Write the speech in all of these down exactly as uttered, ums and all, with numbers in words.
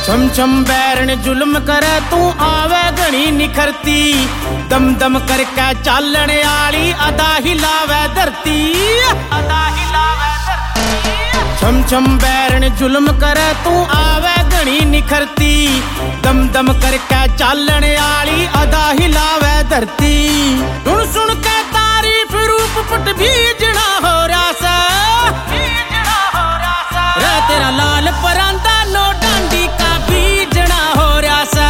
छम छम बैरन जुल्म करे तू आवे घनी निखरती, दम दम करके चालने आली अदा हिलावे धरती, अदा हिलावे धरती। छम छम बैरन जुल्म करे तू आवे घनी निखरती, दम दम करके चालने आली अदा हिलावे धरती। सुन सुन के तारीफ रूप पट भीजना हो रासा, भीजना हो रासा। रे तेरा लाल परांदा नो डांडी का बीजना हो रासा,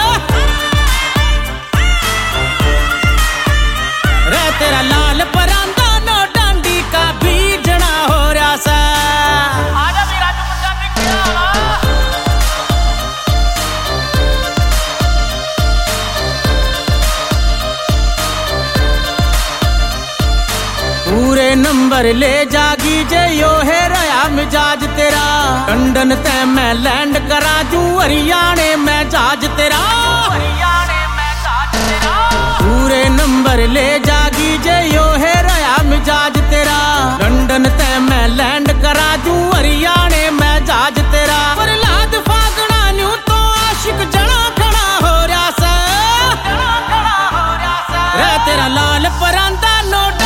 रे तेरा लाल परांदा नो डांडी का बीजना हो रासा। आजा भी राजू पंजाबी खेला पूरे नंबर ले जागी जे यो है रहा मिजाज तेरा, लंदन ते मैं लैंड करा जू हरियाणे में जाज तेरा, हरियाणे में जाज तेरा। पूरे नंबर ले जागी जे यो है रहा मिजाज तेरा, लंदन ते मैं लैंड करा जू हरियाणे में जाज तेरा। प्रहलाद फागणा न्यू तो आशिक जना खड़ा हो रासा, जना खड़ा हो रासा। रे तेरा लाल परांदा नो